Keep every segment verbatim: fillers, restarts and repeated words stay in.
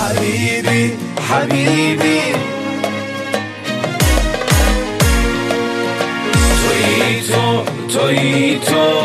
حبيبي حبيبي تویی تو تویی تو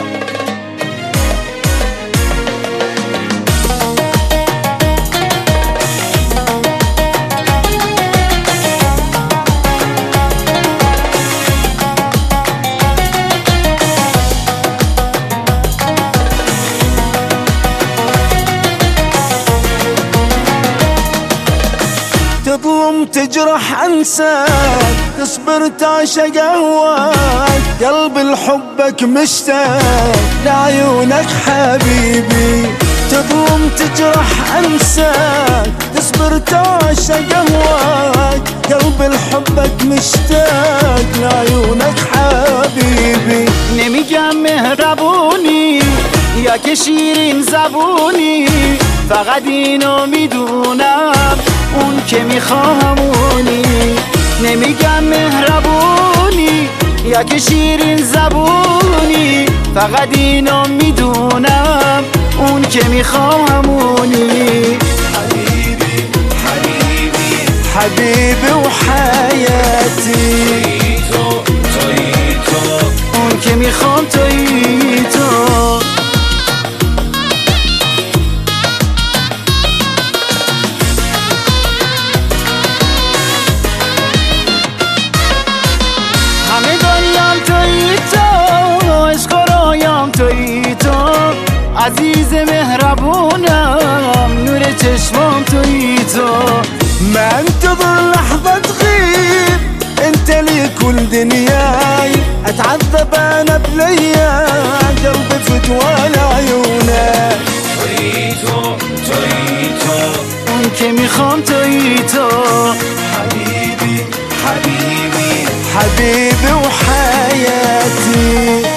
تظلم تجرح انساك تصبر تعشق هواك قلب لحبك مشتاق لعيونك حبيبي تظلم تجرح انساك تصبر تعشق هواك قلب لحبك مشتاق لعيونك حبيبي نمیگم مهربونی یا که شیرین زبونی فقط اینو میدونم اون که میخوامونی نمیگم مهربونی یا که شیرین زبونی فقط اینو میدونم اون که میخوامونی حبيبي حبيبي حبيبي وحياتي تو تویی تو اون که میخوام تویی تو همه دنیام تویی تو عشق و رویام تویی تو عزیز مهربونم نور چشمام تویی تو ما انتظر لحظة تغيب انت لي كل دنياي اتعذب انا بلياك قلبي فتوى لعيونك تویی تو تویی تو اون که میخوام تویی تو حبيبي حبيبي حبيبي وحياتي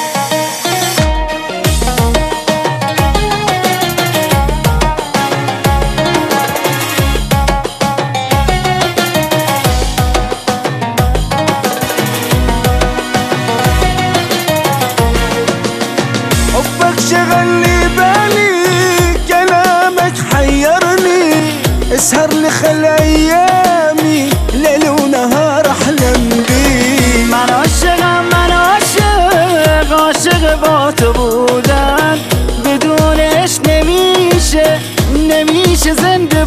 حبك شغل لي بالي كلامك حيرني اسهر لي خل ايامي ليل ونهار احلم بيه من عاشقم من عاشق عاشق با تو بودن بدونش نمیشه نمیشه زنده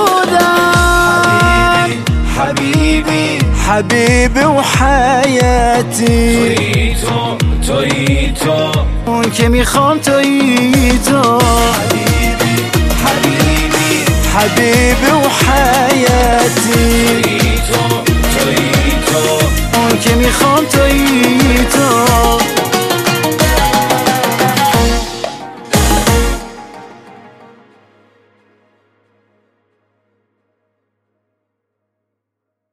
بودن حبيبي حبيبي وحياتي تویی تو تویی تو اون که میخوام تویی تو حبيبي حبيبي حبيبي وحياتي تویی تو تویی تو اون که میخوام تویی تو